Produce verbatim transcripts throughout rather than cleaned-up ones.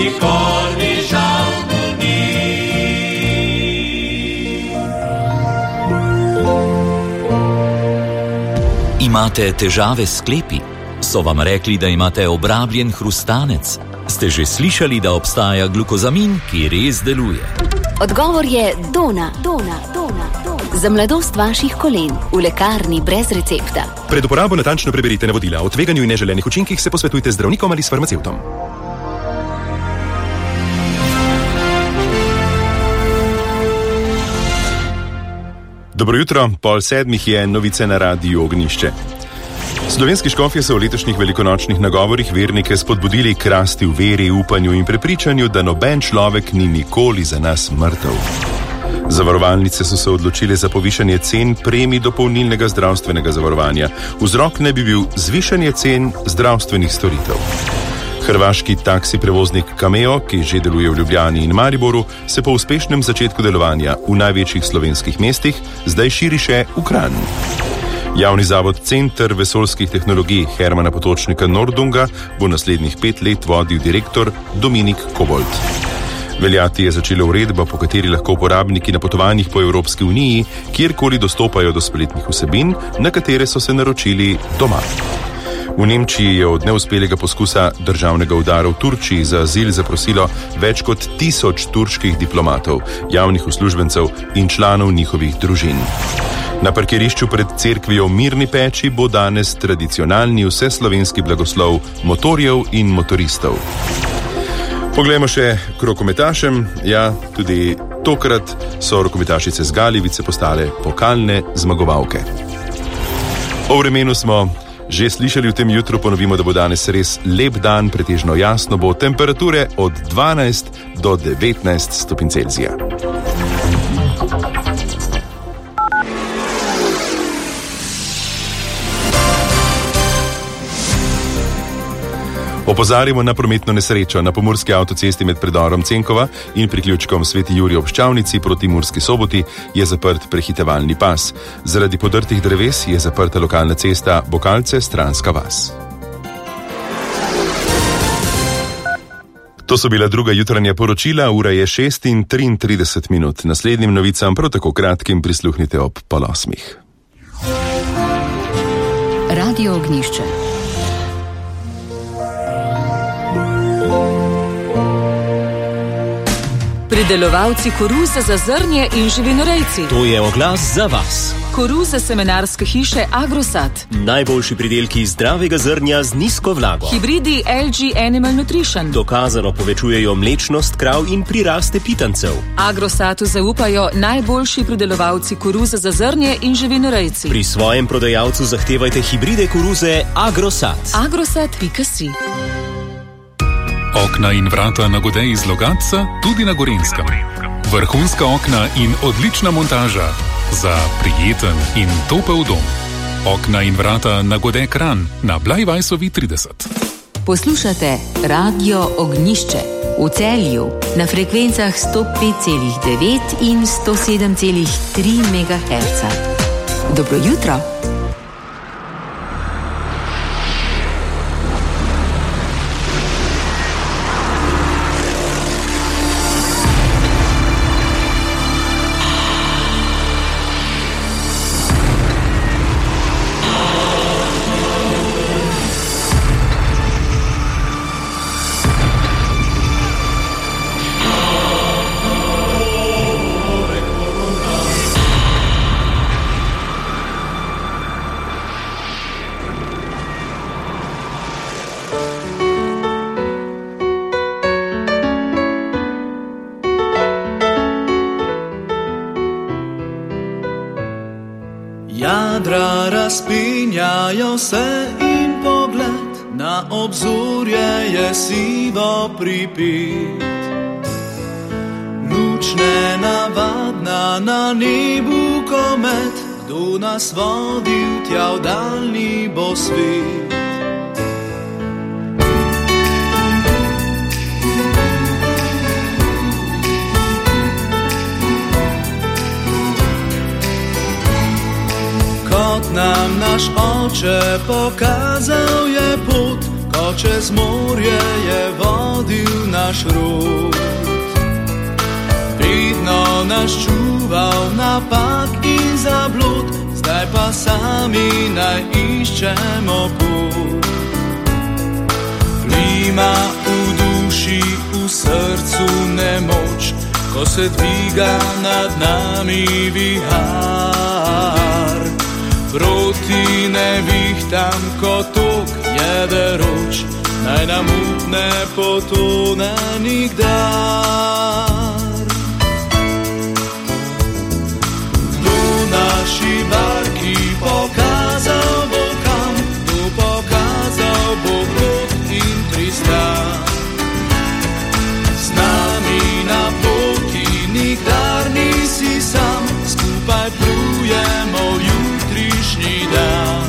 Nikoli žal mu ni. Imate težave s sklepi? So vam rekli, da imate obrabljen hrustanec? Ste že slišali, da obstaja glukozamin, ki res deluje? Odgovor je Dona, Dona, Dona, Dona. Za mladost vaših kolen v lekarni brez recepta. Pred uporabo natančno preberite navodila. O tveganju in neželenih učinkih se posvetujte z zdravnikom ali s farmacevtom. Dobro jutro, pol sedmih je novice na Radiu Ognišče. Slovenski škofje so v letošnjih velikonočnih nagovorih vernike spodbudili k rasti v veri, upanju in prepričanju, da noben človek ni nikoli za nas mrtev. Zavarovalnice so se odločile za povišanje cen premij dopolnilnega zdravstvenega zavarovanja. Vzrok naj bi bil zvišanje cen zdravstvenih storitev. Hrvaški taksi prevoznik Cameo, ki že deluje v Ljubljani in Mariboru, se po uspešnem začetku delovanja v največjih slovenskih mestih zdaj širi še v Kranj. Javni zavod Center vesoljskih tehnologij Hermana Potočnika Nordunga bo naslednjih pet let vodil direktor Dominik Kobold. Veljati je začela uredba, po kateri lahko uporabniki na potovanjih po Evropski uniji kjerkoli dostopajo do spletnih vsebin, na katere so se naročili doma. V Nemčiji je od neuspelega poskusa državnega udara v Turčiji za azil zaprosilo več kot tisoč turških diplomatov, javnih uslužbencev in članov njihovih družin. Na parkirišču pred cerkvijo v Mirni Peči bo danes tradicionalni vseslovenski blagoslov motorjev in motoristov. Poglejmo še k rokometašem. Ja, tudi tokrat so rokometašice z Galjevice postale pokalne zmagovalke. O vremenu smo že slišali v tem jutru, ponovimo, da bo danes res lep dan, pretežno jasno bo, temperature od dvanajst do devetnajst stopinj Celzija. Opozarjamo na prometno nesrečo. Na pomurski avtocesti med predorom Cenkova in priključkom Sveti Jurij ob Ščavnici proti Murski Soboti je zaprt prehitevalni pas. Zaradi podrtih dreves je zaprta lokalna cesta Bokalce-Stranska vas. To so bila druga jutranja poročila, ura je šest in triintrideset minut. Naslednjim novicam prav tako kratkim prisluhnite ob pol osmih. Radio Ognišče. Pridelovalci koruze za zrnje in živinorejci. To je oglas za vas. Koruze semenarske hiše Agrosat. Najboljši pridelki zdravega zrnja z nizko vlago. Hibridi L G Animal Nutrition. Dokazano povečujejo mlečnost krav in priraste pitancev. Agrosatu zaupajo najboljši pridelovalci koruze za zrnje in živinorejci. Pri svojem prodajalcu zahtevajte hibride koruze Agrosat. agrosat pika si. Okna in vrata na Godej iz Logatca, tudi na Gorenjskem. Vrhunska okna in odlična montaža za prijeten in topel dom. Okna in vrata na Godej Kranj na Blajvajsovi trideset. Poslušate Radio Ognišče v Celju na frekvencah sto pet celih devet in sto sedem celih tri megaherca. Dobro jutro! Jadra razpinjajo se in pogled na obzorje je sivo pripit. Noč nenavadna na nebu komet, kdo nas vodil tja v daljni bo svet. Kot nam naš oče pokazal je pot, ko ko čez morje je vodil naš rod. Vedno nas čuval napak in zablud, zdaj pa sami naj iščemo pot. Plima v duši, v srcu nemoč, ko se dviga nad nami vihar. Proti nevihtam, ko tok je deroč, naj nam ne potone nikdar. Do naši barki pokazal bo kam, do pokazal bo pot in pristan. Z nami na poti nikdar nisi sam, skupaj plujemo jutrišnji dan.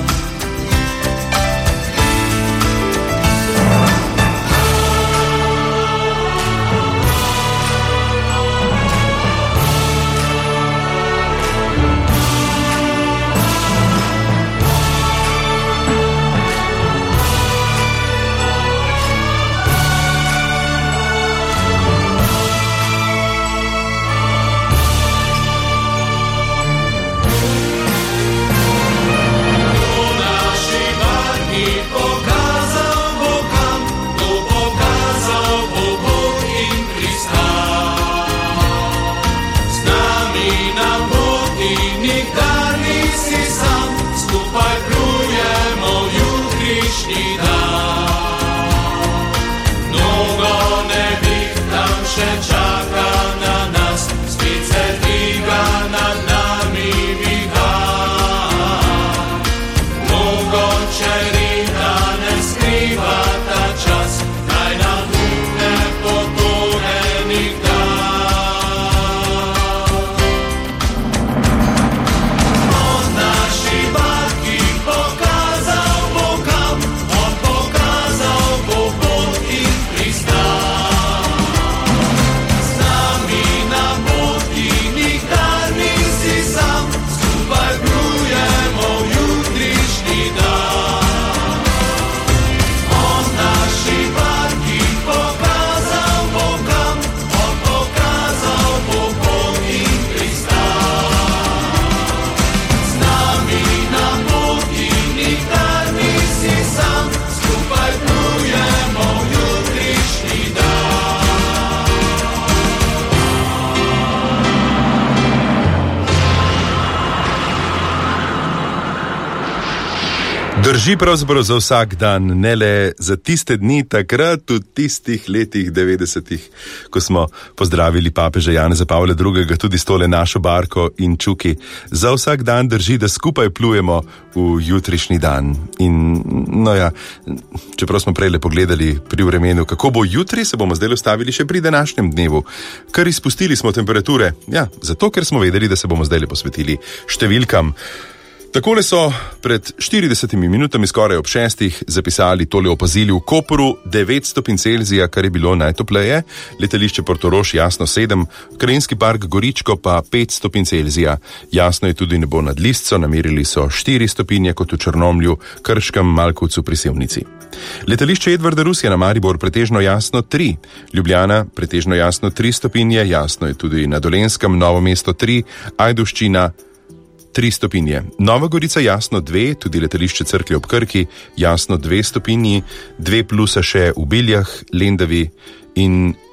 Drži pravzaprav za vsak dan, ne le za tiste dni, takrat v tistih letih devetdesetih, ko smo pozdravili papeža Janeza Pavla drugega tudi s tole našo barko in čuki. Za vsak dan drži, da skupaj plujemo v jutrišnji dan. In, no ja, čeprav smo prej le pogledali pri vremenu, kako bo jutri, se bomo zdaj ustavili še pri današnjem dnevu. Kar izpustili smo temperature, ja, zato ker smo vedeli, da se bomo zdaj le posvetili številkam. Takole so pred štiridesetimi minutami skoraj ob šestih zapisali, tole opazili v Kopru, devet stopinj Celzija, kar je bilo najtopleje, letališče Portorož jasno sedem, Krajinski park Goričko pa pet stopinj Celzija. Jasno je tudi nebo nad Listco, namerili so štiri stopinje kot v Črnomlju, Krškem, Malkovcu pri Sevnici. Letališče Edvarda Rusija na Maribor pretežno jasno tri, Ljubljana pretežno jasno tri stopinje, jasno je tudi na Dolenjskem, Novo mesto tri, Ajdovščina tri stopinje. Nova Gorica jasno dve, tudi letališče Cerklje ob Krki jasno dve stopinji, dve plusa še v Biljah, Lendavi in